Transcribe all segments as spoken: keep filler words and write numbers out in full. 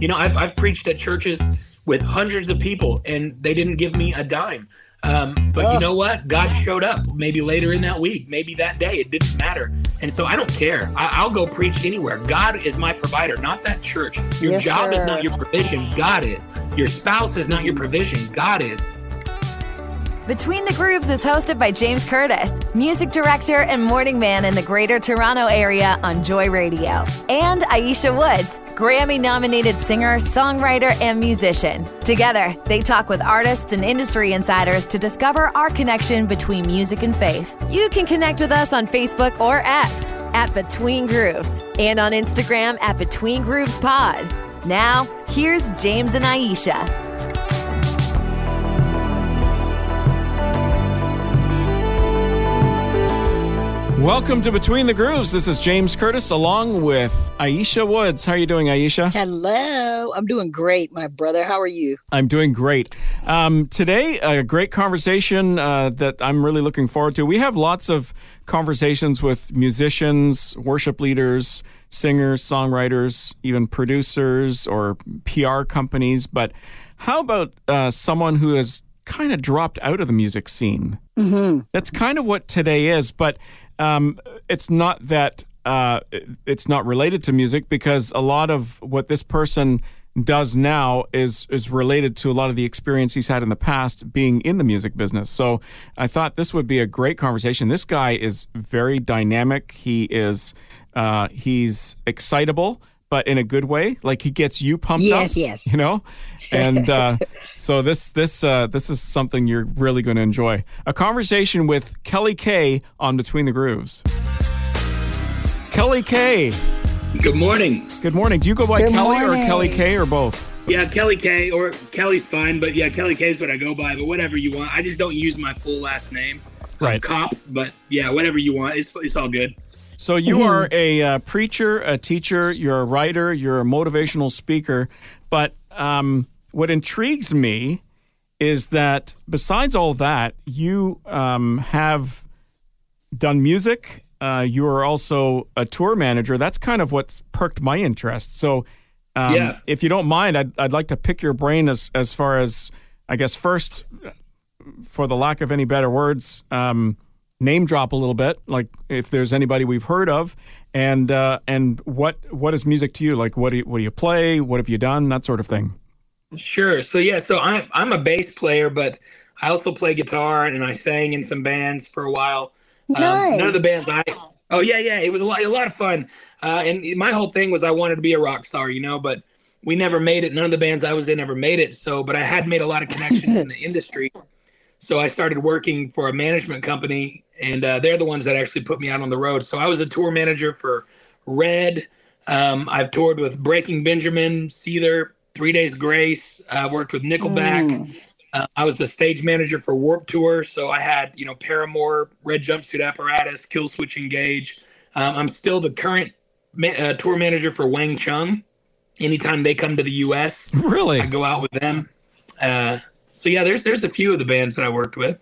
You know, I've, I've preached at churches with hundreds of people and they didn't give me a dime. Um, but oh. you know what? God showed up maybe later in that week, maybe that day. It didn't matter. And so I don't care. I, I'll go preach anywhere. God is my provider, not that church. Your yes, job sir. is not your provision. God is. Your spouse is not your provision. God is. Between the Grooves is hosted by James Curtis, music director and morning man in the Greater Toronto Area on Joy Radio, and Aisha Woods, Grammy-nominated singer, songwriter, and musician. Together, they talk with artists and industry insiders to discover our connection between music and faith. You can connect with us on Facebook or X at Between Grooves and on Instagram at Between Grooves Pod. Now, here's James and Aisha. Welcome to Between the Grooves. This is James Curtis along with Aisha Woods. How are you doing, Aisha? Hello. I'm doing great, my brother. How are you? I'm doing great. Um, today, a great conversation uh, that I'm really looking forward to. We have lots of conversations with musicians, worship leaders, singers, songwriters, even producers or P R companies. But how about uh, someone who has kind of dropped out of the music scene? Mm-hmm. That's kind of what today is, but um, it's not that uh, it's not related to music, because a lot of what this person does now is is related to a lot of the experience he's had in the past being in the music business. So I thought this would be a great conversation. This guy is very dynamic. He is uh, he's excitable, but in a good way. Like, he gets you pumped yes, up. Yes, yes. You know? And uh, so this this uh, this is something you're really going to enjoy. A conversation with Kelly Kay on Between the Grooves. Kelly Kay. Good morning. Good morning. Do you go by Good Kelly morning. or Kelly Kay or both? Yeah, Kelly Kay, or Kelly's fine, but yeah, Kelly Kay is what I go by, but whatever you want. I just don't use my full last name. Right. I'm Cop, but yeah, whatever you want. It's it's all good. So you are a uh, preacher, a teacher, you're a writer, you're a motivational speaker. But um, what intrigues me is that besides all that, you um, have done music. Uh, you are also a tour manager. That's kind of what's perked my interest. So um, yeah. if you don't mind, I'd, I'd like to pick your brain as, as far as, I guess, first, for the lack of any better words, um, name drop a little bit, like if there's anybody we've heard of, and uh, and what what is music to you? Like, what do you, what do you play? What have you done? That sort of thing. Sure. So yeah, so I'm I'm a bass player, but I also play guitar, and I sang in some bands for a while. Nice. Um, none of the bands I oh yeah yeah it was a lot a lot of fun. Uh, and my whole thing was I wanted to be a rock star, you know, but we never made it. None of the bands I was in ever made it. So, but I had made a lot of connections in the industry. So I started working for a management company, and uh, they're the ones that actually put me out on the road. So I was a tour manager for Red. Um, I've toured with Breaking Benjamin, Seether, Three Days Grace. I uh, worked with Nickelback. Mm. Uh, I was the stage manager for Warped Tour. So I had, you know, Paramore, Red Jumpsuit Apparatus, Killswitch Engage. Um, I'm still the current ma- uh, tour manager for Wang Chung. Anytime they come to the U S, really, I go out with them. Uh, So yeah, there's there's a few of the bands that I worked with.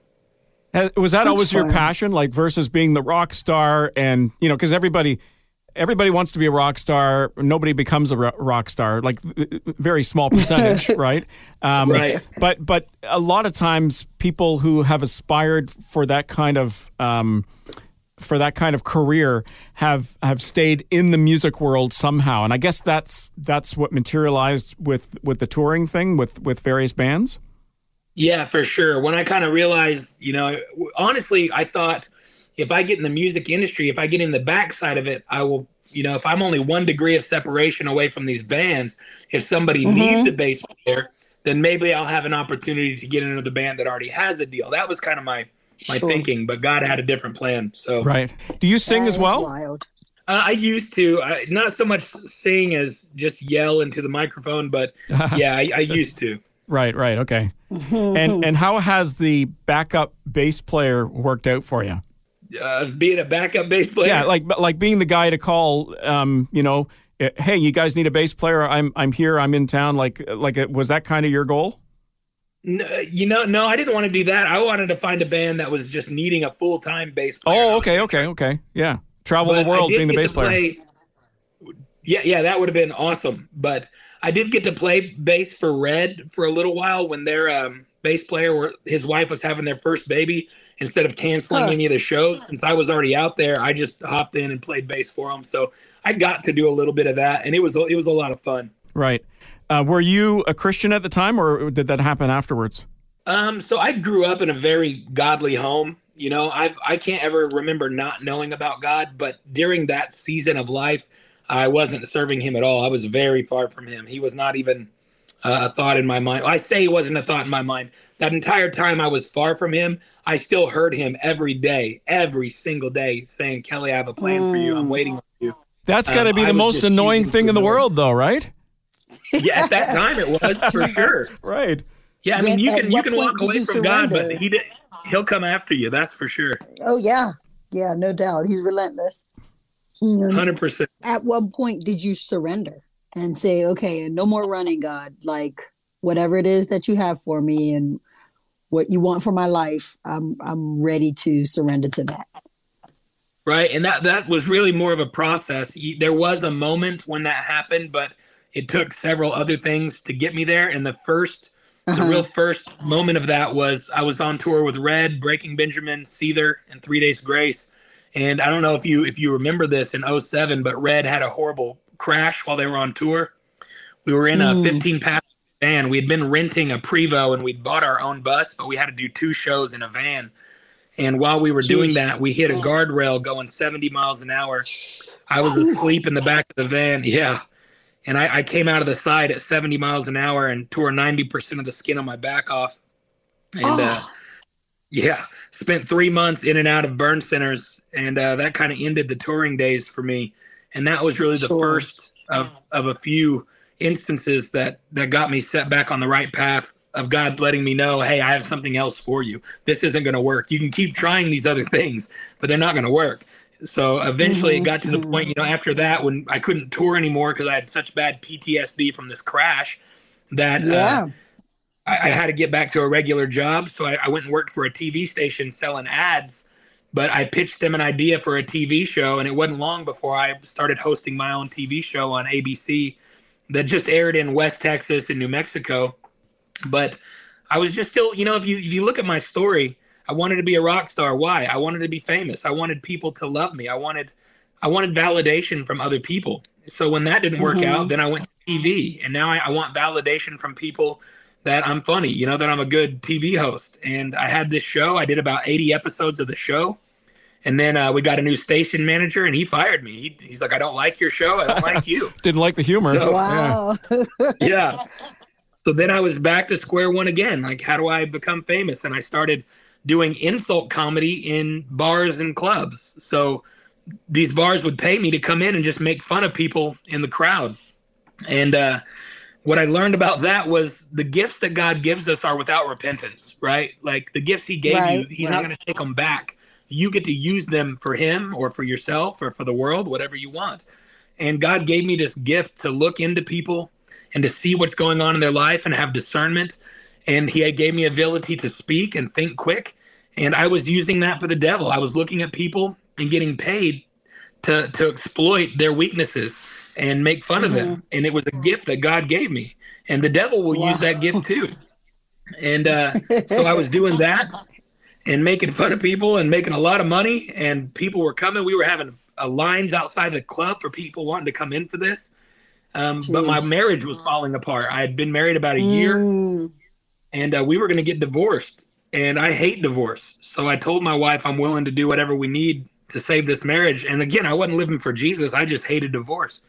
Was that That's always fun. your passion, like versus being the rock star? And you know, because everybody everybody wants to be a rock star. Nobody becomes a ro- rock star, like very small percentage, right? Um, right. But but a lot of times, people who have aspired for that kind of um, for that kind of career have have stayed in the music world somehow. And I guess that's that's what materialized with with the touring thing with with various bands. Yeah, for sure. When I kind of realized, you know, honestly, I thought if I get in the music industry, if I get in the backside of it, I will, you know, if I'm only one degree of separation away from these bands, if somebody mm-hmm. needs a bass player, then maybe I'll have an opportunity to get into the band that already has a deal. That was kind of my, my sure. thinking, but God had a different plan. So, right. Do you sing that as well? Wild. Uh, I used to, I, not so much sing as just yell into the microphone, but yeah, I, I used to. Right, right, okay. and and how has the backup bass player worked out for you? Uh, being a backup bass player? Yeah, like like being the guy to call. Um, you know, hey, you guys need a bass player. I'm I'm here. I'm in town. Like like was that kind of your goal? No, you know, no, I didn't want to do that. I wanted to find a band that was just needing a full time bass player. Oh, okay, okay, okay. Yeah, travel but the world being the bass player. Play, Yeah, yeah, that would have been awesome. But I did get to play bass for Red for a little while when their um, bass player, were, his wife was having their first baby. Instead of canceling Huh. any of the shows, since I was already out there, I just hopped in and played bass for them. So I got to do a little bit of that, and it was it was a lot of fun. Right. Uh, were you a Christian at the time, or did that happen afterwards? Um, so I grew up in a very godly home. You know, I've I can't ever remember not knowing about God, but during that season of life, I wasn't serving him at all. I was very far from him. He was not even uh, a thought in my mind. I say he wasn't a thought in my mind. That entire time I was far from him, I still heard him every day, every single day saying, Kelly, I have a plan for you. I'm waiting on you. That's got to Um, be I the was most just annoying using thing in the food world, though, right? Yeah, at that time it was for sure. Right. Yeah, I mean, When- you at can you what can point walk did away you from God, but surrender? he did, he'll come after you. That's for sure. Oh yeah, yeah, no doubt. He's relentless. Mm. Hundred percent. At what point did you surrender and say, okay, no more running, God? Like whatever it is that you have for me and what you want for my life, I'm I'm ready to surrender to that. Right, and that that was really more of a process. You- There was a moment when that happened, but it took several other things to get me there. And the first, the Uh-huh. real first moment of that was I was on tour with Red, Breaking Benjamin, Seether, and Three Days Grace. And I don't know if you if you remember this in oh seven, but Red had a horrible crash while they were on tour. We were in a Mm. fifteen passenger van. We had been renting a Prevo and we'd bought our own bus, but we had to do two shows in a van. And while we were doing Jeez. that, we hit a guardrail going seventy miles an hour. I was asleep in the back of the van. Yeah. And I, I came out of the side at seventy miles an hour and tore ninety percent of the skin on my back off. And uh, Oh. yeah, spent three months in and out of burn centers. And uh, that kind of ended the touring days for me. And that was really the Sure. first of, of a few instances that, that got me set back on the right path of God letting me know, hey, I have something else for you. This isn't going to work. You can keep trying these other things, but they're not going to work. So eventually it got to the point, you know, after that, when I couldn't tour anymore because I had such bad P T S D from this crash that Yeah. uh, I, I had to get back to a regular job. So I, I went and worked for a T V station selling ads, but I pitched them an idea for a T V show. And it wasn't long before I started hosting my own T V show on A B C that just aired in West Texas and New Mexico. But I was just still, you know, if you if you look at my story, I wanted to be a rock star. Why? I wanted to be famous. I wanted people to love me. I wanted I wanted validation from other people. So when that didn't work Mhm. out, then I went to T V. And now I, I want validation from people that I'm funny, you know, that I'm a good T V host. And I had this show. I did about eighty episodes of the show. And then uh, we got a new station manager and he fired me. He, he's like, I don't like your show. I don't like you. Didn't like the humor. So- Wow. Yeah. So then I was back to square one again. Like, how do I become famous? And I started doing insult comedy in bars and clubs. So these bars would pay me to come in and just make fun of people in the crowd. And uh, what I learned about that was the gifts that God gives us are without repentance, right? Like the gifts he gave you, Right, he's right. not going to take them back. You get to use them for him or for yourself or for the world, whatever you want. And God gave me this gift to look into people and to see what's going on in their life and have discernment. And he gave me ability to speak and think quick. And I was using that for the devil. I was looking at people and getting paid to, to exploit their weaknesses and make fun of them. And it was a gift that God gave me. And the devil will use that gift too. And uh, so I was doing that and making fun of people and making a lot of money. And people were coming. We were having uh, lines outside the club for people wanting to come in for this. Um, but my Jeez. marriage was falling apart. I had been married about a year Mm. and uh, we were going to get divorced. And I hate divorce. So I told my wife I'm willing to do whatever we need to save this marriage. And again, I wasn't living for Jesus. I just hated divorce.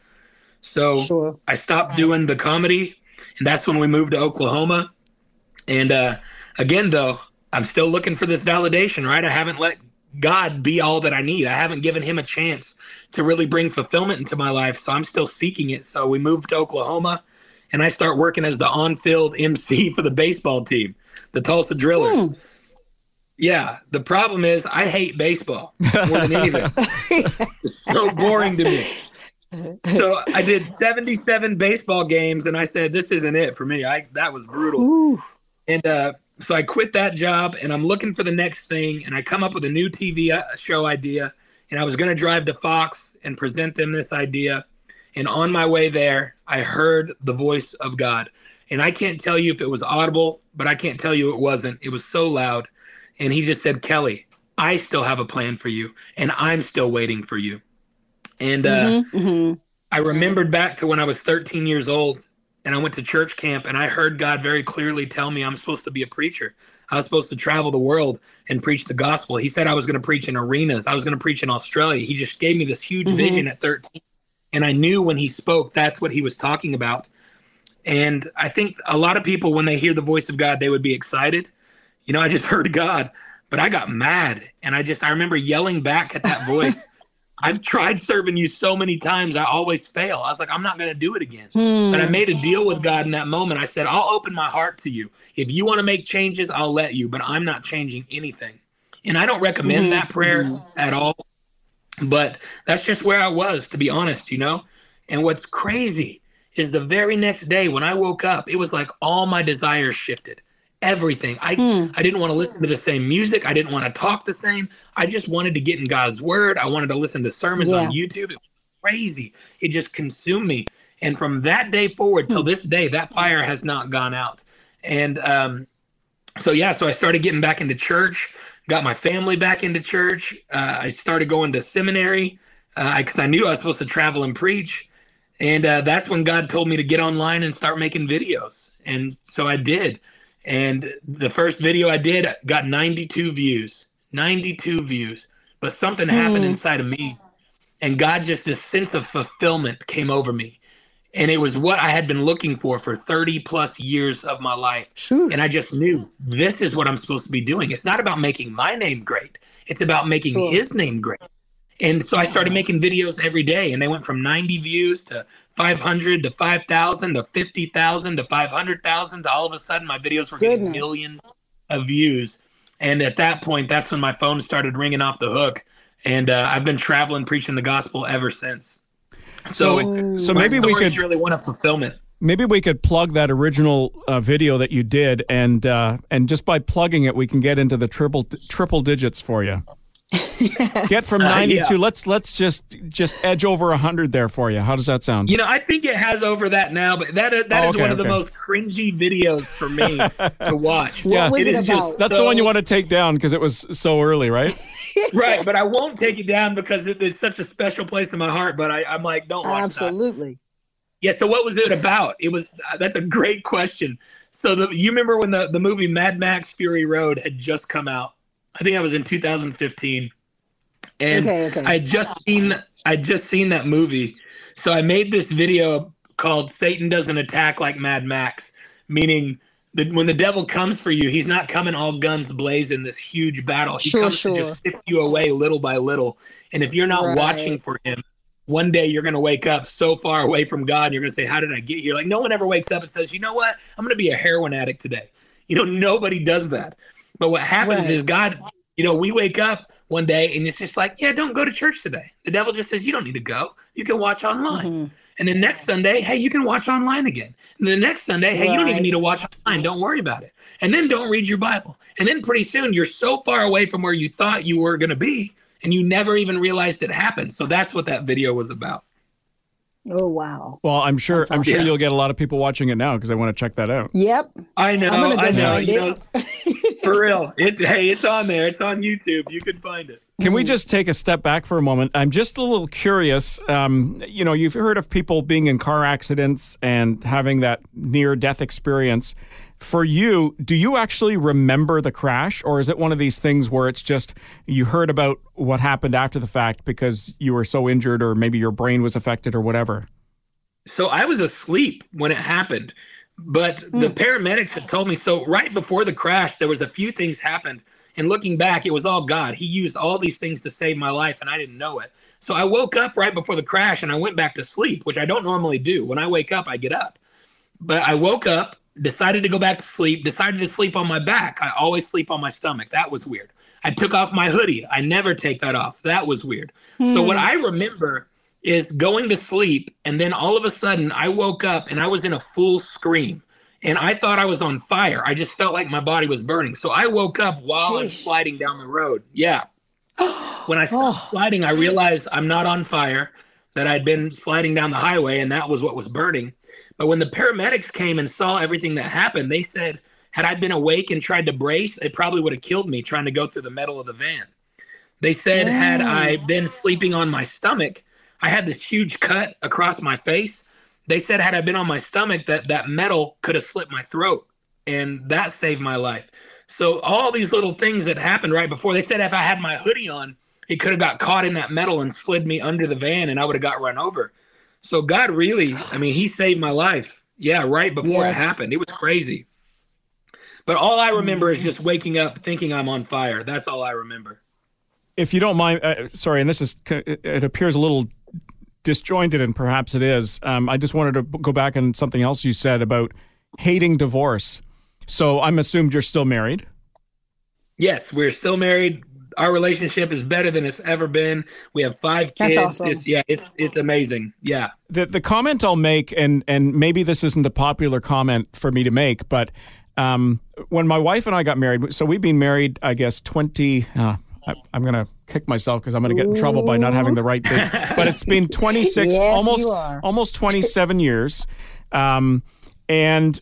So Sure. I stopped doing the comedy. And that's when we moved to Oklahoma. And uh, again, though, I'm still looking for this validation, right? I haven't let God be all that I need. I haven't given him a chance to really bring fulfillment into my life. So I'm still seeking it. So we moved to Oklahoma and I start working as the on-field M C for the baseball team, the Tulsa Drillers. Hmm. Yeah. The problem is I hate baseball more than anything. It's so boring to me. So I did seventy-seven baseball games and I said, this isn't it for me. I, that was brutal. Ooh. And uh, so I quit that job and I'm looking for the next thing. And I come up with a new T V show idea. And I was going to drive to Fox and present them this idea. And on my way there, I heard the voice of God. And I can't tell you if it was audible, but I can't tell you it wasn't. It was so loud. And he just said, Kelly, I still have a plan for you, and I'm still waiting for you. And uh, Mm-hmm, mm-hmm. I remembered back to when I was thirteen years old, and I went to church camp, and I heard God very clearly tell me I'm supposed to be a preacher. I was supposed to travel the world and preach the gospel. He said I was going to preach in arenas. I was going to preach in Australia. He just gave me this huge Mm-hmm. vision at thirteen. And I knew when he spoke, that's what he was talking about. And I think a lot of people, when they hear the voice of God, they would be excited. You know, I just heard God, but I got mad. And I just, I remember yelling back at that voice. I've tried serving you so many times. I always fail. I was like, I'm not going to do it again. Hmm. But I made a deal with God in that moment. I said, I'll open my heart to you. If you want to make changes, I'll let you, but I'm not changing anything. And I don't recommend Mhm. that prayer at all. But that's just where I was, to be honest, you know? And what's crazy is the very next day when I woke up, it was like all my desires shifted. Everything. I Hmm. I didn't want to listen to the same music. I didn't want to talk the same. I just wanted to get in God's word. I wanted to listen to sermons Yeah. on YouTube. It was crazy. It just consumed me. And from that day forward till this day, that fire has not gone out. And um, so, yeah, so I started getting back into church, got my family back into church. Uh, I started going to seminary because I knew I was supposed to travel and preach. And uh, that's when God told me to get online and start making videos. And so I did. And the first video I did got ninety-two views, ninety-two views. But something happened Hmm. inside of me. And God, just this sense of fulfillment came over me. And it was what I had been looking for for thirty plus years of my life. Shoot. And I just knew this is what I'm supposed to be doing. It's not about making my name great. It's about making Sure. his name great. And so I started making videos every day, and they went from ninety views to five hundred to five thousand to fifty thousand to five hundred thousand to all of a sudden my videos were getting Goodness. millions of views. And at that point, that's when my phone started ringing off the hook. And uh, I've been traveling, preaching the gospel ever since. So, So, so my maybe we story is could really one of fulfillment. maybe we could plug that original uh, video that you did, and uh, and just by plugging it, we can get into the triple triple digits for you. Get from Uh, ninety-two. yeah. Let's let's just just edge over a hundred there for you. How does that sound? You know, I think it has over that now, but that that Oh, is okay, one of the okay. most cringy videos for me to watch. Yeah. What was It it is about? just That's so- the one you want to take down because it was so early, right? right, but I won't take it down because it, it's such a special place in my heart. But I, I'm like, don't watch that. Absolutely. Yeah. So what was it about? It was uh, that's a great question. So the you remember when the the movie Mad Max Fury Road had just come out? I think that was in two thousand fifteen, and Okay, okay. I had just seen I just seen that movie. So I made this video called "Satan Doesn't Attack Like Mad Max," meaning that when the devil comes for you, he's not coming all guns blazing, this huge battle. He Sure, comes sure. to just sift you away little by little. And if you're not Right. watching for him, one day you're going to wake up so far away from God, and you're going to say, how did I get here? Like, no one ever wakes up and says, you know what? I'm going to be a heroin addict today. You know, nobody does that. But what happens Right. is God, you know, we wake up one day and it's just like, yeah, don't go to church today. The devil just says, you don't need to go. You can watch online. Mhm. And then next Sunday, hey, you can watch online again. And the next Sunday, hey, you don't even Right. need to watch online. Don't worry about it. And then don't read your Bible. And then pretty soon you're so far away from where you thought you were going to be, and you never even realized it happened. So that's what that video was about. Oh, wow. Well, I'm sure That's I'm sure awesome. you'll get a lot of people watching it now because I want to check that out. Yep. I know, I'm gonna go I know. find You it. know, for real. It, hey, it's on there. It's on YouTube. You can find it. Can we just take a step back for a moment? I'm just a little curious. Um, you know, you've heard of people being in car accidents and having that near-death experience. For you, do you actually remember the crash, or is it one of these things where it's just you heard about what happened after the fact because you were so injured or maybe your brain was affected or whatever? So I was asleep when it happened, but the paramedics had told me. So right before the crash, there was a few things happened. And looking back, it was all God. He used all these things to save my life, and I didn't know it. So I woke up right before the crash, and I went back to sleep, which I don't normally do. When I wake up, I get up. But I woke up, decided to go back to sleep, decided to sleep on my back. I always sleep on my stomach. That was weird. I took off my hoodie. I never take that off. That was weird. So what I remember is going to sleep, and then all of a sudden, I woke up, and I was in a full scream. And I thought I was on fire. I just felt like my body was burning. So I woke up while I'm Sheesh. sliding down the road. Yeah. When I stopped Oh. sliding, I realized I'm not on fire. that I'd been sliding down the highway, and that was what was burning. But when the paramedics came and saw everything that happened, they said, had I been awake and tried to brace, it probably would have killed me trying to go through the metal of the van. They said, yeah. had I been sleeping on my stomach, I had this huge cut across my face. They said, had I been on my stomach, that that metal could have slit my throat, and that saved my life. So all these little things that happened right before, they said if I had my hoodie on, it could have got caught in that metal and slid me under the van, and I would have got run over. So God really, I mean, he saved my life. Yeah, right before yes. it happened. It was crazy. But all I remember is just waking up thinking I'm on fire. That's all I remember. If you don't mind, uh, sorry, and this is, it appears a little disjointed, and perhaps it is. Um, I just wanted to go back on something else you said about hating divorce. So I'm assumed you're still married? Yes, we're still married. Our relationship is better than it's ever been. We have five kids. That's awesome. It's, yeah, it's it's amazing. Yeah. The the comment I'll make, and and maybe this isn't a popular comment for me to make, but um, when my wife and I got married, so we've been married, I guess, twenty. Uh, I, I'm going to kick myself because I'm going to get in trouble by not having the right date. But it's been twenty-six, yes, almost almost twenty-seven years, um, and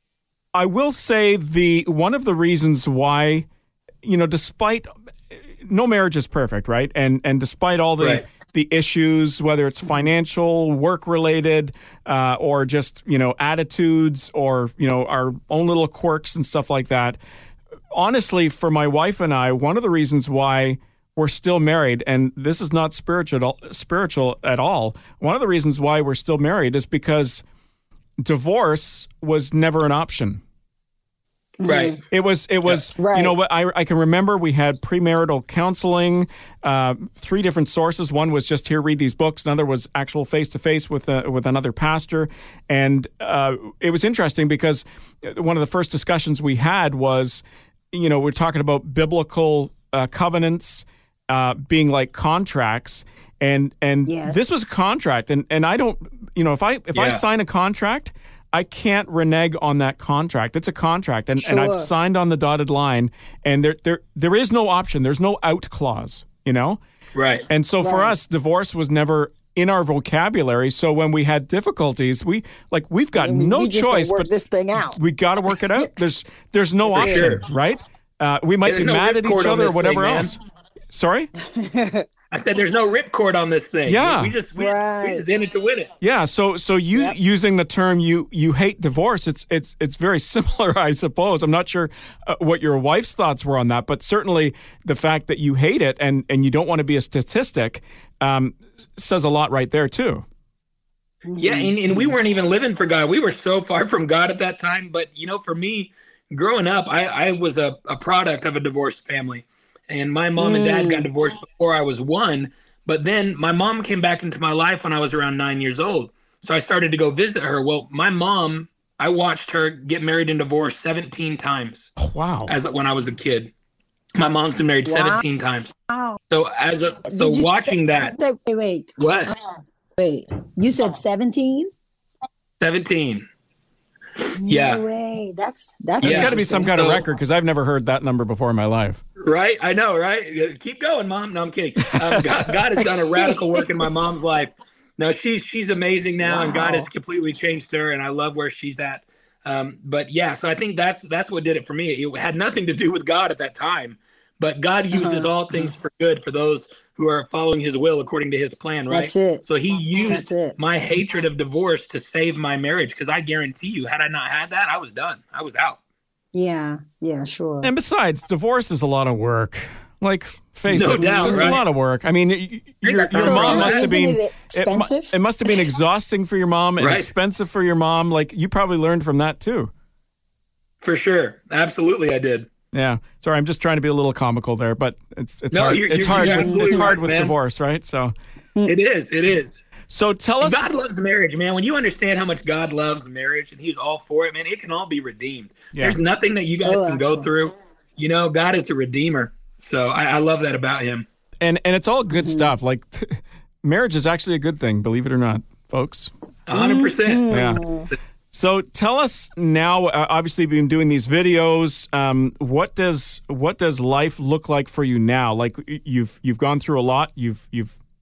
I will say the one of the reasons why, you know, despite no marriage is perfect, right? And and despite all the right. the issues, whether it's financial, work related, uh, or just, you know, attitudes, or, you know, our own little quirks and stuff like that. Honestly, for my wife and I, one of the reasons why we're still married, and this is not spiritual spiritual at all. One of the reasons why we're still married is because divorce was never an option. Right. It was, it was, yeah. right. you know what, I, I can remember we had premarital counseling, uh, three different sources. One was just here, read these books. Another was actual face-to-face with a, with another pastor. And uh, it was interesting because one of the first discussions we had was, you know, we're talking about biblical uh, covenants uh, being like contracts. And, and yes. this was a contract. And, and I don't, you know, if I, if yeah. I sign a contract, I can't renege on that contract. It's a contract, and, sure. and I've signed on the dotted line, and there there there is no option. There's no out clause, you know? Right. And so right. for us, divorce was never in our vocabulary. So when we had difficulties, we like we've got we, no we just choice work but this thing out. We got to work it out. There's there's no For option, sure. right? Uh, we might There's be no mad at each ripcord on other or this whatever thing, else. Sorry? I said there's no ripcord on this thing. Yeah. We, we just we, right. just we just in it to win it. Yeah, so so you Yep. using the term you you hate divorce, it's it's it's very similar, I suppose. I'm not sure uh, what your wife's thoughts were on that, but certainly the fact that you hate it and and you don't want to be a statistic um, says a lot right there too. Yeah, and, and we weren't even living for God. We were so far from God at that time. But you know, for me, growing up, I, I was a, a product of a divorced family. And my mom mm. and dad got divorced before I was one. But then my mom came back into my life when I was around nine years old. So I started to go visit her. Well, my mom, I watched her get married and divorced seventeen times. Oh, wow. As when I was a kid. My mom's been married wow. seventeen times. Wow. So as a so watching say, that. Wait, wait. What? Wait. You said seventeen? seventeen. No yeah. way. That's that's It's yeah. got to be some kind of So- record because I've never heard that number before in my life. Right? I know, right? Keep going, Mom. No, I'm kidding. Um, God, God has done a radical work in my mom's life. No, she's she's amazing now, Wow. and God has completely changed her, and I love where she's at. Um, but yeah, so I think that's that's what did it for me. It had nothing to do with God at that time, but God uses Uh-huh. all things for good for those who are following His will according to His plan. Right? That's it. So He used That's it. my hatred of divorce to save my marriage, because I guarantee you, had I not had that, I was done. I was out. Yeah, yeah, sure. And besides, divorce is a lot of work. Like, face No it, doubt, it's, it's right? a lot of work. I mean, y- your, your So mom must have isn't been it mu- expensive? It, must have been exhausting for your mom and Right. expensive for your mom. Like, you probably learned from that too. For sure. Absolutely, I did. Yeah. Sorry, I'm just trying to be a little comical there, but it's it's No, hard. you're- it's you're- hard you're with absolutely it's hard right, with man. divorce, right? So, It is. It is. so tell us. God loves marriage, man. When you understand how much God loves marriage and He's all for it, man, it can all be redeemed. Yeah. There's nothing that you guys Oh, can go absolutely. through. You know, God is the Redeemer. So I, I love that about Him. And and it's all Mm-hmm. good stuff. Like, marriage is actually a good thing, believe it or not, folks. A hundred percent. Yeah. So tell us now. Uh, obviously, you've been doing these videos. Um, what does what does life look like for you now? Like, you've you've gone through a lot. You've you've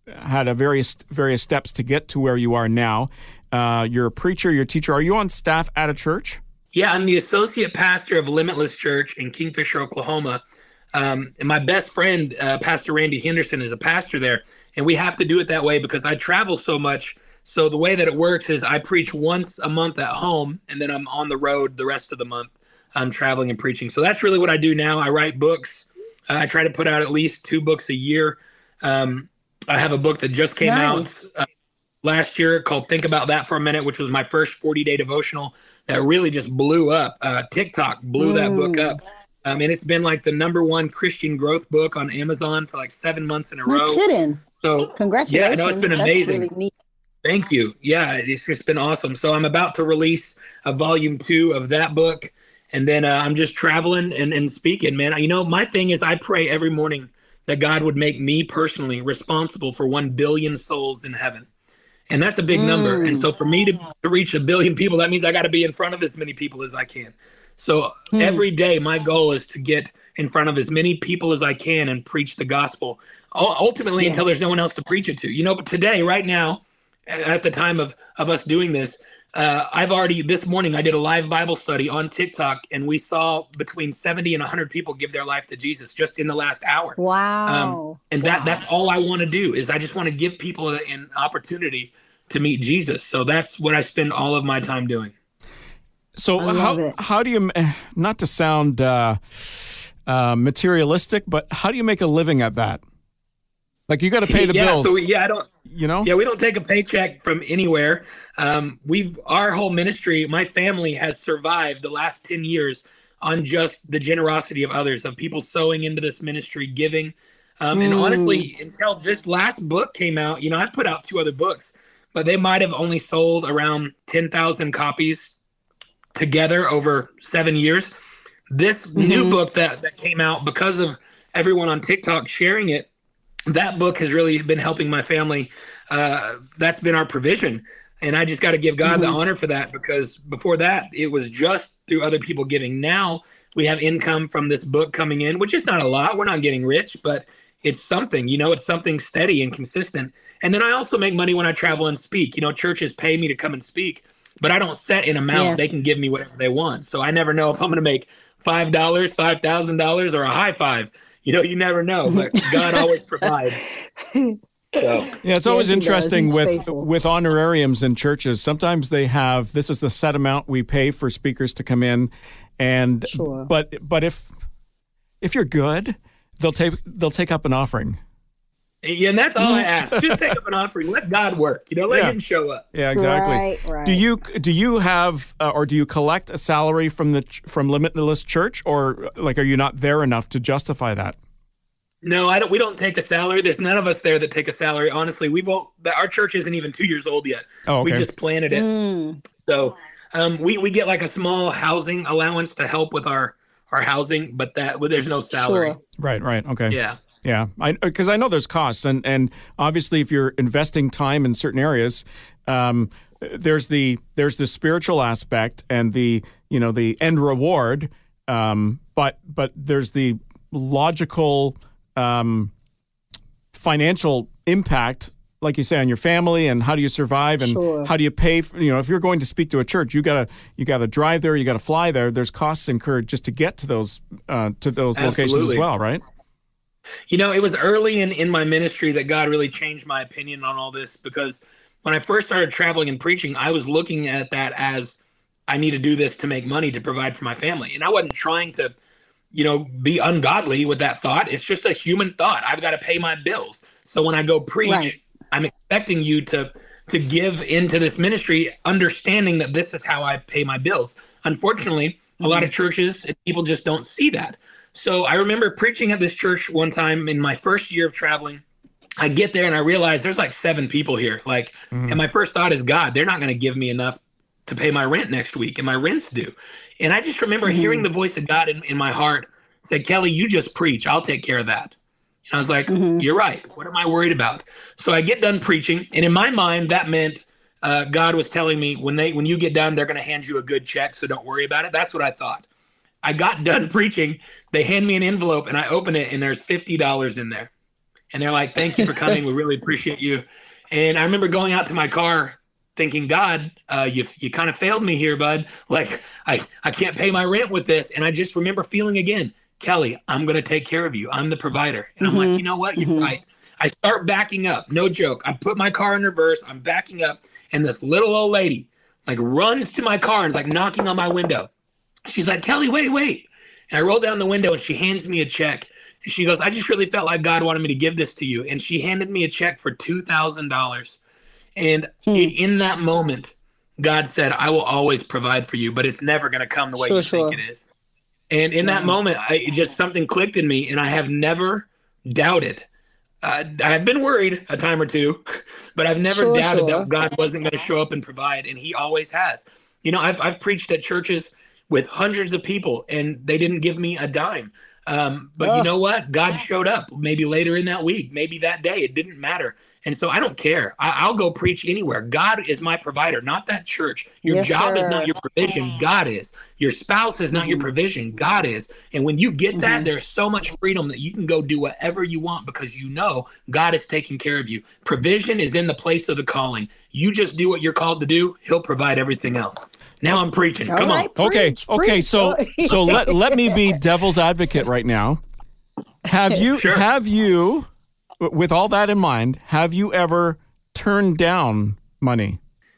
had a various various steps to get to where you are now. Uh, you're a preacher, you're a teacher. Are you on staff at a church? Yeah, I'm the associate pastor of Limitless Church in Kingfisher, Oklahoma. Um, and my best friend, uh, Pastor Randy Henderson, is a pastor there. And we have to do it that way because I travel so much. So the way that it works is I preach once a month at home, and then I'm on the road the rest of the month. I'm traveling and preaching. So that's really what I do now. I write books. Uh, I try to put out at least two books a year. Um, I have a book that just came Nice. out uh, last year called Think About That for a Minute, which was my first forty-day devotional that really just blew up. Uh, TikTok blew that book up. Um, and it's been like the number one Christian growth book on Amazon for like seven months in a No row. kidding. So Congratulations. yeah, no, it's been That's amazing. really neat. Thank you. Yeah, it's just been awesome. So I'm about to release a volume two of that book. And then uh, I'm just traveling and, and speaking, man. You know, my thing is I pray every morning that God would make me personally responsible for one billion souls in heaven. And that's a big mm. number. And so for me to, to reach a billion people, that means I got to be in front of as many people as I can. So mm. every day, my goal is to get in front of as many people as I can and preach the gospel, ultimately yes. until there's no one else to preach it to. You know, but today, right now, at the time of, of us doing this, uh, I've already, this morning, I did a live Bible study on TikTok, and we saw between seventy and one hundred people give their life to Jesus just in the last hour. Wow. Um, and wow. that that's all I want to do is I just want to give people an, an opportunity to meet Jesus. So that's what I spend all of my time doing. So how how do you, not to sound uh, uh, materialistic, but how do you make a living at that? Like you got to pay the yeah, bills. So we, yeah, I don't. You know. Yeah, we don't take a paycheck from anywhere. Um, we've our whole ministry, my family has survived the last ten years on just the generosity of others, of people sowing into this ministry, giving. Um, mm. And honestly, until this last book came out, you know, I've put out two other books, but they might have only sold around ten thousand copies together over seven years. This mm-hmm. new book that, that came out because of everyone on TikTok sharing it, that book has really been helping my family. Uh, that's been our provision. And I just got to give God mm-hmm. the honor for that, because before that, it was just through other people giving. Now we have income from this book coming in, which is not a lot. We're not getting rich, but it's something, you know, it's something steady and consistent. And then I also make money when I travel and speak. You know, churches pay me to come and speak, but I don't set an amount. Yes. They can give me whatever they want. So I never know if I'm going to make five dollars, five thousand dollars, or a high five. You know, you never know, but God always provides. So. Yeah, it's always yes, interesting with faithful. with honorariums in churches. Sometimes they have, this is the set amount we pay for speakers to come in, and sure. but but if if you're good, they'll take they'll take up an offering. Yeah, and that's all I ask. Just take up an offering. Let God work. You know, let yeah. Him show up. Yeah, exactly. Right, right. Do you do you have uh, or do you collect a salary from the ch- from Limitless Church, or like are you not there enough to justify that? No, I don't. We don't take a salary. There's none of us there that take a salary. Honestly, we won't. Our church isn't even two years old yet. Oh, okay. We just planted it. Mm. So um, we we get like a small housing allowance to help with our our housing, but that well, there's no salary. Sure. Right. Right. Okay. Yeah. Yeah, because I, I know there's costs, and, and obviously if you're investing time in certain areas, um, there's the there's the spiritual aspect and the you know the end reward, um, but but there's the logical um, financial impact, like you say, on your family, and how do you survive, and sure. how do you pay for, you know, if you're going to speak to a church, you gotta you gotta drive there, you gotta fly there. There's costs incurred just to get to those uh, to those Absolutely. locations as well, right? You know, it was early in, in my ministry that God really changed my opinion on all this, because when I first started traveling and preaching, I was looking at that as I need to do this to make money to provide for my family. And I wasn't trying to, you know, be ungodly with that thought. It's just a human thought. I've got to pay my bills. So when I go preach, right. I'm expecting you to to give into this ministry, understanding that this is how I pay my bills. Unfortunately, mm-hmm. a lot of churches, people just don't see that. So I remember preaching at this church one time in my first year of traveling. I get there and I realize there's like seven people here. Like, mm. and my first thought is, God, they're not going to give me enough to pay my rent next week, and my rent's due. And I just remember mm. hearing the voice of God in, in my heart say, Kelly, you just preach. I'll take care of that. And I was like, mm-hmm. you're right. What am I worried about? So I get done preaching. And in my mind, that meant uh, God was telling me when they when you get done, they're going to hand you a good check. So don't worry about it. That's what I thought. I got done preaching. They hand me an envelope and I open it and there's fifty dollars in there. And they're like, thank you for coming. We really appreciate you. And I remember going out to my car thinking, God, uh, you you kind of failed me here, bud. Like, I, I can't pay my rent with this. And I just remember feeling again, Kelly, I'm going to take care of you. I'm the provider. And mm-hmm. I'm like, you know what? You're mm-hmm. right. I start backing up. No joke. I put my car in reverse. I'm backing up. And this little old lady like runs to my car and is like knocking on my window. She's like, Kelly, wait, wait. And I roll down the window and she hands me a check. And she goes, I just really felt like God wanted me to give this to you. And she handed me a check for two thousand dollars. And hmm. in that moment, God said, I will always provide for you, but it's never going to come the way sure, you sure. think it is. And in yeah. that moment, I, it just something clicked in me, and I have never doubted. Uh, I've been worried a time or two, but I've never sure, doubted sure. that God wasn't going to show up and provide, and he always has. You know, I've I've preached at churches with hundreds of people, and they didn't give me a dime. Um, but oh. you know what? God showed up maybe later in that week, maybe that day. It didn't matter. And so I don't care. I, I'll go preach anywhere. God is my provider, not that church. Your yes, job sir. is not your provision. God is. Your spouse is not mm. your provision. God is. And when you get that, mm-hmm. there's so much freedom that you can go do whatever you want because you know God is taking care of you. Provision is in the place of the calling. You just do what you're called to do. He'll provide everything else. Now I'm preaching. Come right, on. Preach, okay. Preach. Okay. So, so let, let me be devil's advocate right now. Have you, sure. have you, with all that in mind, have you ever turned down money?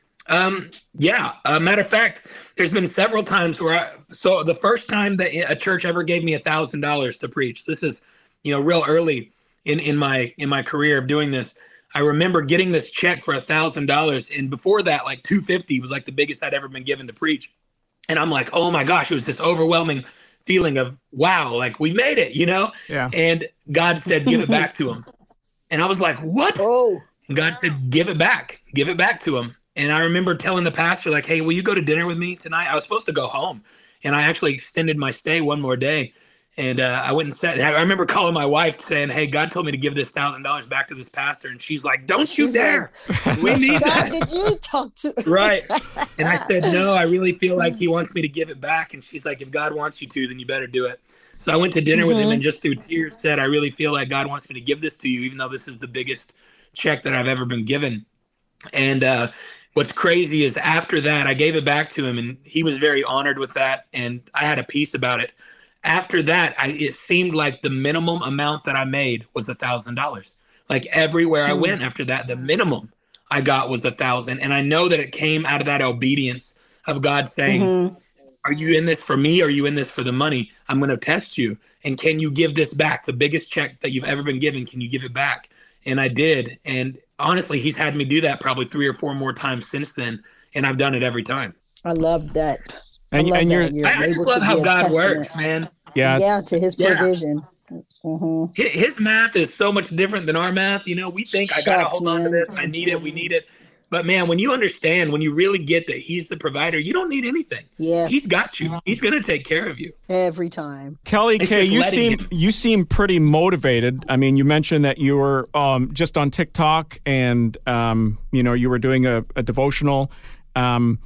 Um, yeah. Uh, matter of fact, there's been several times where I, so the first time that a church ever gave me a thousand dollars to preach, this is, you know, real early in, in my, in my career of doing this. I remember getting this check for a thousand dollars. And before that, like two fifty was like the biggest I'd ever been given to preach. And I'm like, oh my gosh, it was this overwhelming feeling of, wow, like we made it, you know? Yeah. And God said, give it back to him. And I was like, what? Oh. And God said, give it back, give it back to him. And I remember telling the pastor, like, hey, will you go to dinner with me tonight? I was supposed to go home. And I actually extended my stay one more day. And uh, I went and sat. I remember calling my wife saying, hey, God told me to give this thousand dollars back to this pastor. And she's like, don't she's you dare. Like, we need God, that. did you talk to? Right. And I said, no, I really feel like he wants me to give it back. And she's like, if God wants you to, then you better do it. So I went to dinner mm-hmm. with him and just through tears said, I really feel like God wants me to give this to you, even though this is the biggest check that I've ever been given. And uh, what's crazy is after that, I gave it back to him and he was very honored with that. And I had a peace about it. After that, I, it seemed like the minimum amount that I made was a thousand dollars. Like everywhere I mm. went after that, the minimum I got was a thousand. And I know that it came out of that obedience of God saying, mm-hmm. are you in this for me? Or are you in this for the money? I'm going to test you. And can you give this back? The biggest check that you've ever been given. Can you give it back? And I did. And honestly, he's had me do that probably three or four more times since then. And I've done it every time. I love that. And, I and you're, you're I just love how God works, man. Yeah, yeah, to his provision. Yeah. Mm-hmm. His, his math is so much different than our math. You know, we think Shucks, I gotta hold man. on to this. I need it. We need it. But man, when you understand, when you really get that he's the provider, you don't need anything. Yes, he's got you. He's gonna take care of you every time. Kelly K, you seem him. you seem pretty motivated. I mean, you mentioned that you were um, just on TikTok, and um, you know, you were doing a, a devotional. Um,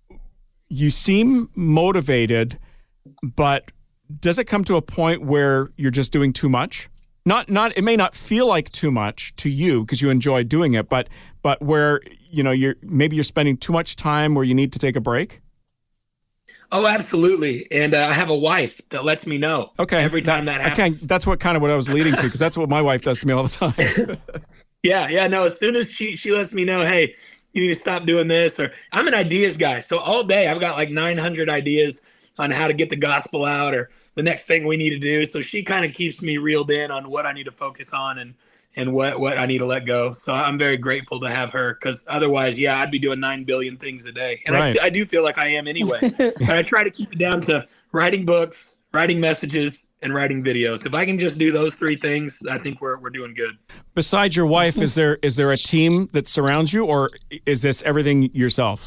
you seem motivated, but does it come to a point where you're just doing too much? Not, not. It may not feel like too much to you because you enjoy doing it, but, but where you know you're maybe you're spending too much time where you need to take a break. Oh, absolutely. And uh, I have a wife that lets me know. Okay. Every time that happens. Okay, that's what kind of what I was leading to because that's what my wife does to me all the time. yeah, yeah. No, as soon as she she lets me know, hey, you need to stop doing this, or I'm an ideas guy. So all day I've got like nine hundred ideas on how to get the gospel out or the next thing we need to do. So she kind of keeps me reeled in on what I need to focus on and, and what, what I need to let go. So I'm very grateful to have her because otherwise, yeah, I'd be doing nine billion things a day. And right. I, I do feel like I am anyway, but I try to keep it down to writing books, writing messages, and writing videos. If I can just do those three things, I think we're we're doing good. Besides your wife, is there is there a team that surrounds you, or is this everything yourself?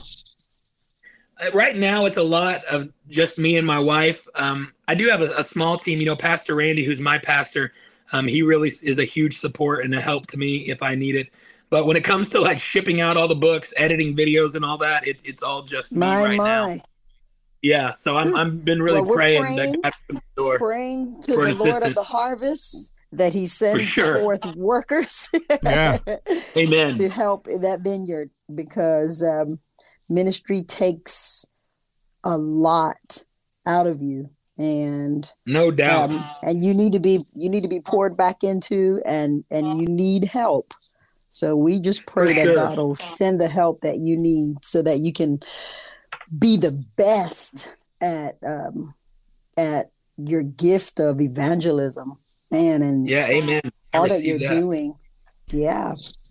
Uh, right now, it's a lot of just me and my wife. Um, I do have a, a small team. You know, Pastor Randy, who's my pastor, um, he really is a huge support and a help to me if I need it. But when it comes to like shipping out all the books, editing videos, and all that, it, it's all just me my, right my. now. Yeah, so I'm I'm been really well, praying, praying that God opens the door praying to the Lord of the harvest that he sends sure. forth workers Yeah. Amen. to help in that vineyard, because um, ministry takes a lot out of you, and No doubt. um, and you need to be you need to be poured back into, and and you need help. So we just pray For that sure. God will send the help that you need so that you can be the best at um, at your gift of evangelism, man, and Yeah, amen. I all that receive you're that. doing. Yeah.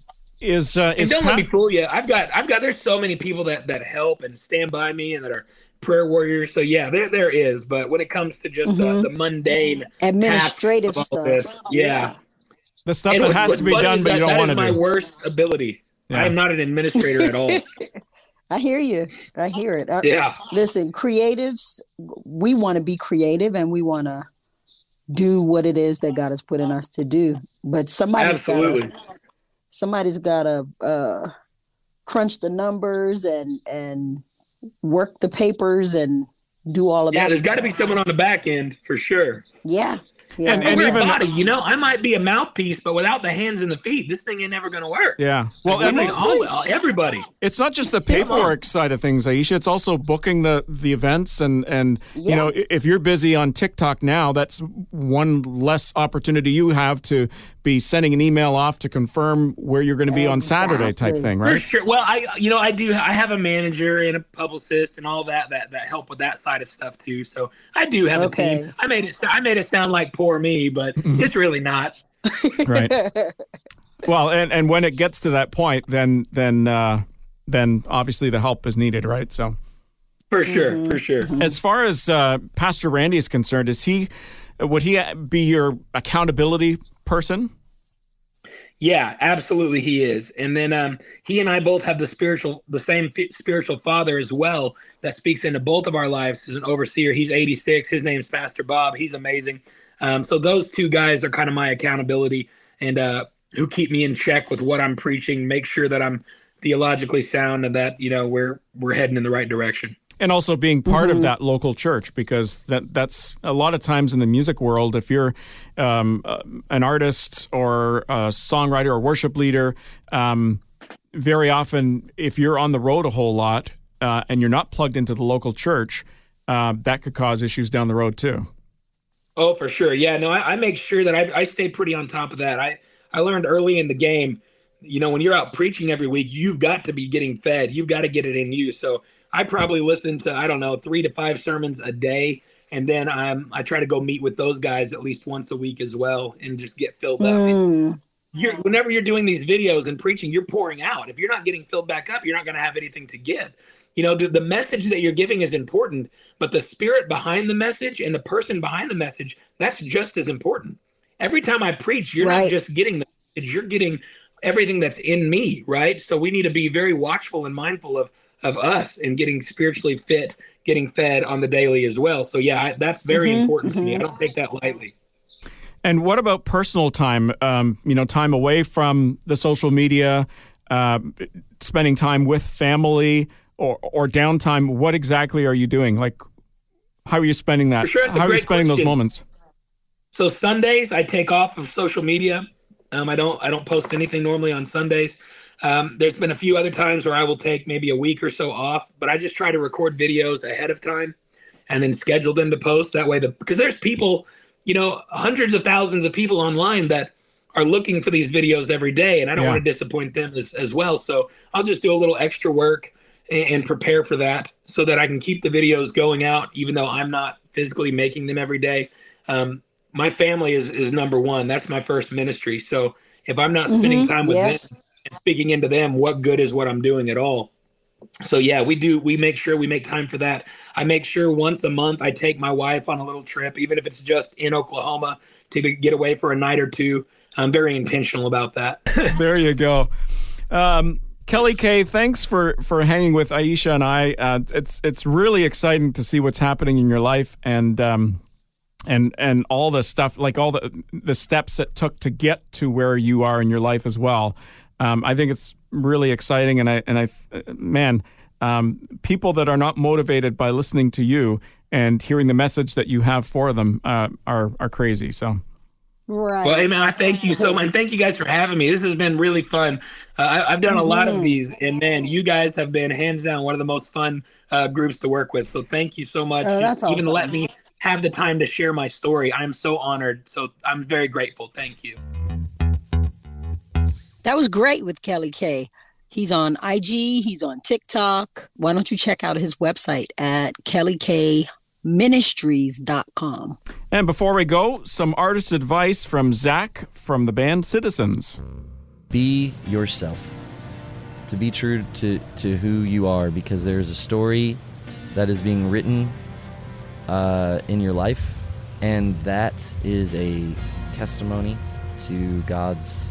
Is uh, And is don't Pat- let me fool you. I've got, I've got. There's so many people that that help and stand by me and that are prayer warriors. So yeah, there there is. But when it comes to just Mhm. the, the mundane Administrative tasks of all stuff. this, yeah. the stuff And that what- has what's to be funny done, is but that you don't that want is to my do? worst ability. Yeah. I am not an administrator at all. I hear you. I hear it. Uh, Yeah. Listen, creatives, we want to be creative and we want to do what it is that God has put in us to do. But somebody's got Absolutely. to somebody's got to uh, crunch the numbers and and work the papers and do all of Yeah, that. there's got to stuff. be someone on the back end for sure. Yeah. Yeah. And- And, we're even- a body, you know. I might be a mouthpiece, but without the hands and the feet, this thing ain't never going to work. Yeah. Well, I and mean, on, all, preach. everybody. it's not just the paperwork side of things, Aisha. It's also booking the the events, and and you Yeah. know, i- if you're busy on TikTok now, that's one less opportunity you have to be sending an email off to confirm where you're going to be on Saturday, type Exactly. thing, For right? sure. Well, I, you know, I do. I have a manager and a publicist and all that that that help with that side of stuff too. So I do have Okay. a team. I made it. I made it sound like poor me, but it's really not. Right. Well, and and when it gets to that point, then then uh, then obviously the help is needed, right? So. For sure. For sure. As far as uh, Pastor Randy is concerned, is he would he be your accountability person? Yeah, absolutely, he is. And then um, he and I both have the spiritual, the same fi- spiritual father as well that speaks into both of our lives as an overseer. He's eighty-six. His name's Pastor Bob. He's amazing. Um, so those two guys are kind of my accountability and uh, who keep me in check with what I'm preaching, make sure that I'm theologically sound and that, you know, we're we're heading in the right direction. And also being part of that local church, because that that's a lot of times in the music world, if you're um, uh, an artist or a songwriter or worship leader, um, very often if you're on the road a whole lot uh, and you're not plugged into the local church, uh, that could cause issues down the road too. Oh, for sure. Yeah, no, I, I make sure that I, I stay pretty on top of that. I, I learned early in the game, you know, when you're out preaching every week, you've got to be getting fed. You've got to get it in you. So I probably listen to, I don't know, three to five sermons a day. And then I'm, I try to go meet with those guys at least once a week as well and just get filled up. It's, Mm. you're, whenever you're doing these videos and preaching, you're pouring out. If you're not getting filled back up, you're not going to have anything to give. You know, the, the message that you're giving is important, but the spirit behind the message and the person behind the message, that's just as important. Every time I preach, you're Right. not just getting the message, you're getting everything that's in me, right? So we need to be very watchful and mindful of of us and getting spiritually fit, getting fed on the daily as well. So yeah, I, that's very Mhm, important to me. I don't take that lightly. And what about personal time? Um, you know, time away from the social media, uh, spending time with family, or or downtime. What exactly are you doing? Like, how are you spending that? For sure, that's a how are you great spending those question. moments? So Sundays I take off of social media. Um, I don't I don't post anything normally on Sundays. Um, there's been a few other times where I will take maybe a week or so off, but I just try to record videos ahead of time and then schedule them to post that way. The because there's people, you know, hundreds of thousands of people online that are looking for these videos every day, and I don't Yeah. want to disappoint them as, as well. So I'll just do a little extra work and, and prepare for that so that I can keep the videos going out, even though I'm not physically making them every day. Um, my family is is number one. That's my first ministry. So if I'm not spending Mhm, time with yes. them and speaking into them, what good is what I'm doing at all? So yeah, we do. We make sure we make time for that. I make sure once a month I take my wife on a little trip, even if it's just in Oklahoma, to get away for a night or two. I'm very intentional about that. There you go. Um, Kelly Kay, thanks for, for hanging with Aisha and I. Uh, it's it's really exciting to see what's happening in your life and um, and and all the stuff, like all the the steps it took to get to where you are in your life as well. Um, I think it's really exciting, and I and I, man, um, people that are not motivated by listening to you and hearing the message that you have for them uh, are are crazy. So. Right. Well, hey, man, I thank you so much. And thank you guys for having me. This has been really fun. Uh, I, I've done a mm-hmm. lot of these, and man, you guys have been hands down one of the most fun uh, groups to work with. So thank you so much. Oh, that's Even awesome. let me have the time to share my story. I'm so honored. So I'm very grateful. Thank you. That was great with Kelly K. He's on I G. He's on TikTok. Why don't you check out his website at kelly k ministries dot com. And before we go, some artist advice from Zach from the band Citizens. Be yourself. To be true to, to who you are, because there's a story that is being written uh, in your life, and that is a testimony to God's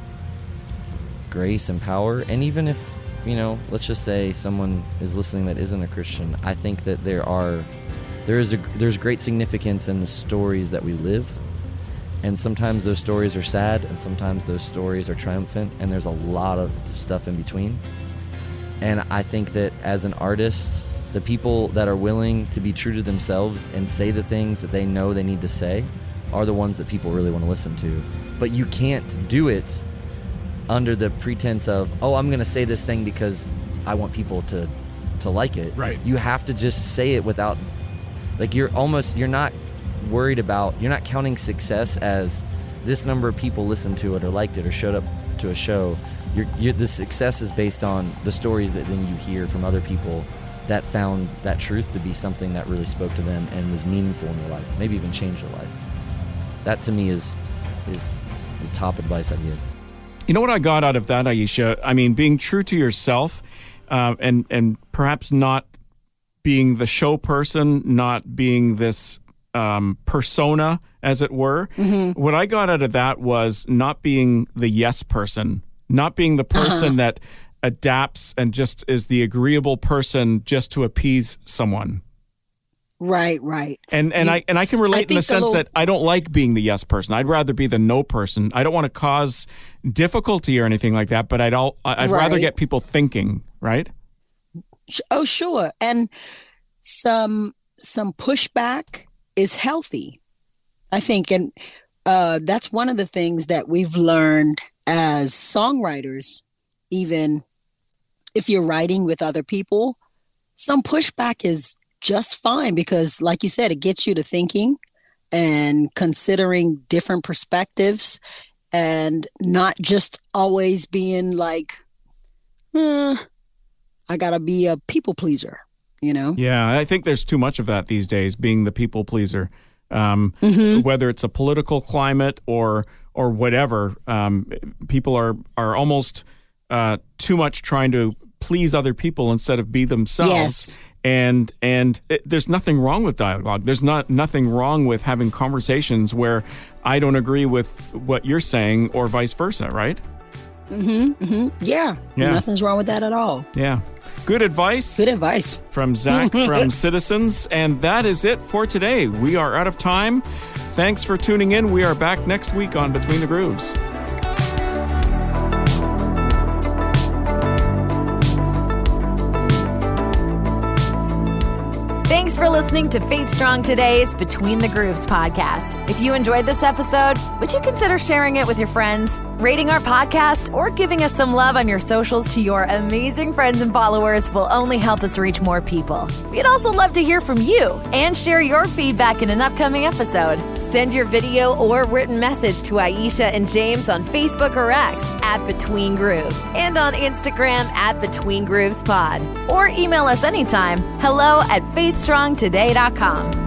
grace and power. And even if, you know, let's just say someone is listening that isn't a Christian, I think that there are there is a there's great significance in the stories that we live, and sometimes those stories are sad, and sometimes those stories are triumphant, and there's a lot of stuff in between. And I think that as an artist, the people that are willing to be true to themselves and say the things that they know they need to say are the ones that people really want to listen to. But you can't do it under the pretense of, oh, I'm going to say this thing because I want people to to like it. Right. You have to just say it without, like, you're almost, you're not worried about, you're not counting success as this number of people listened to it or liked it or showed up to a show. You're, you're, the success is based on the stories that then you hear from other people that found that truth to be something that really spoke to them and was meaningful in their life, maybe even changed their life. That to me is is the top advice I give. You know what I got out of that, Aisha? I mean, being true to yourself, uh, and and perhaps not being the show person, not being this um, persona, as it were. Mm-hmm. What I got out of that was not being the yes person, not being the person uh-huh. that adapts and just is the agreeable person just to appease someone. Right, right. And and you, I and I can relate I in the sense little... that I don't like being the yes person. I'd rather be the no person. I don't want to cause difficulty or anything like that, but I'd all I'd right. rather get people thinking, right? Oh, sure. And some some pushback is healthy, I think, and uh, that's one of the things that we've learned as songwriters. Even if you're writing with other people, some pushback is just fine, because like you said, it gets you to thinking and considering different perspectives and not just always being like, eh, I gotta be a people pleaser, you know? Yeah, I think there's too much of that these days, being the people pleaser, um, mm-hmm. whether it's a political climate or or whatever. Um, people are, are almost uh, too much trying to please other people instead of be themselves. Yes. And and it, there's nothing wrong with dialogue. There's not nothing wrong with having conversations where I don't agree with what you're saying or vice versa, right? Mm-hmm. mm-hmm. Yeah. yeah. Nothing's wrong with that at all. Yeah. Good advice. Good advice. From Zach from Citizens. And that is it for today. We are out of time. Thanks for tuning in. We are back next week on Between the Grooves. Thanks for listening to Faith Strong Today's Between the Grooves podcast. If you enjoyed this episode, would you consider sharing it with your friends, rating our podcast, or giving us some love on your socials to your amazing friends and followers will only help us reach more people. We'd also love to hear from you and share your feedback in an upcoming episode. Send your video or written message to Aisha and James on Facebook or X at Between Grooves and on Instagram at Between Grooves Pod. Or email us anytime, hello at faith strong today dot com.